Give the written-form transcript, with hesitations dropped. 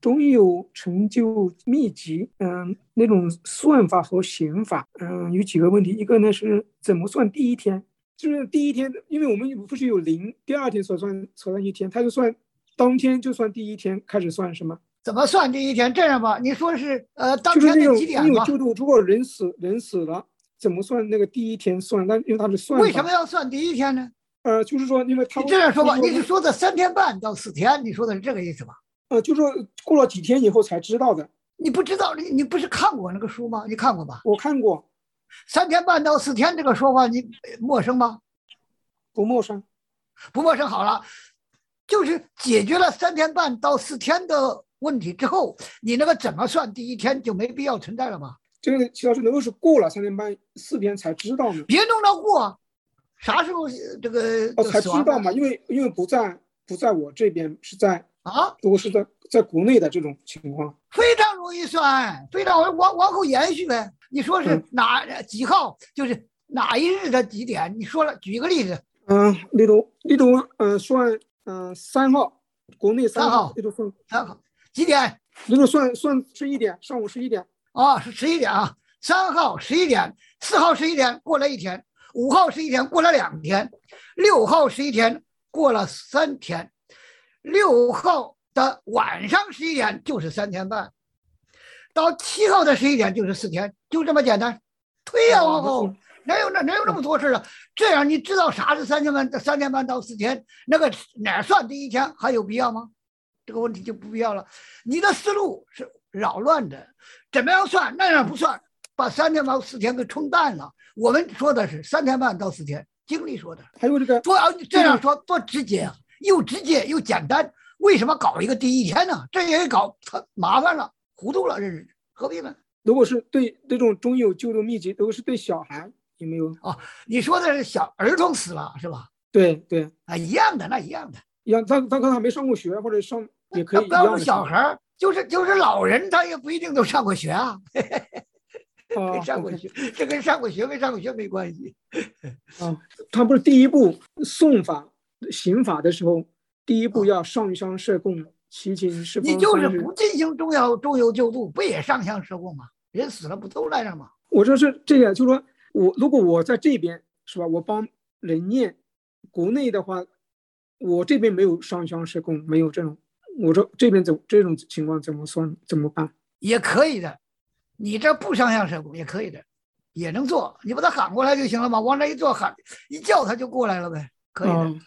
中有成就秘籍，那种算法和刑法，有几个问题。一个呢是怎么算第一天，就是第一天，因为我们不是有零，第二天所算一天，它就算当天就算第一天开始算是吗？ 怎么算第一天？这样吧，你说是当就是那天的种中有几点吗？ 救度，如果人死了，怎么算那个第一天算？那因为它是算法。 为什么要算第一天呢？ 就是说，因为他你这样说吧， 就是你是说的3天半到4天，你说的是这个意思吧？ 就是说过了几天以后才知道的。 你不知道，你不是看过那个书吗？你看过吧？ 我看过。 3天半到4天这个说法你陌生吗？ 不陌生。 不陌生。好了，就是解决了3天半到4天的问题之后，你那个怎么算第一天就没必要存在了吗？ 这个齐老师能够是过了3天半4天才知道呢？ 别弄到过，啥时候这个才知道嘛？因为不在我这边，是在如果是在国内的这种情况， 非常容易算，非常往后延续呗。你说是几号，就是哪一日的几点？你说了，举个例子。 例如算3号，国内3号，例如算 3号几点？ 例如算11点，上午11点。 是11点啊。3号11点，4号11点过了1天，5号11点过了2天，6号11点过了3天，6号的晚上11点就是3天半，到7号的11点就是4天，就这么简单。推呀往后，哪有那么多事啊？这样你知道啥是3天半到4天，那个哪算第一天还有必要吗？这个问题就不必要了。你的思路是扰乱的，怎么样算那样不算，把3天到4天给冲淡了。我们说的是3天半到4天，经理说的。 还有这个这样说多直接啊，又直接又简单。为什么搞一个第一天呢？这也搞麻烦了，糊涂了，这是何必呢？ 如果是对这种中有救助秘籍，如果是对小孩，有没有？ 你说的是小儿童死了是吧？ 对一样的，那一样的。 他可能还没上过学，或者上也可以。 不要说小孩，就是老人，他也不一定都上过学啊。没上过学，这跟上过学没上过学没关系。 他不是第一步送法刑法的时候，第一步要上香设供，祈请释放。 你就是不进行中有救度，不也上香设供吗？人死了不都来着吗？ 我说是这样，就是说如果我在这边是吧，我帮人念，国内的话，我这边没有上香设供，没有这种，我说这边这种情况怎么算，怎么办？ 也可以的，你这不上香设供也可以的，也能做，你把他喊过来就行了嘛，往那一坐，一叫他就过来了呗，可以的。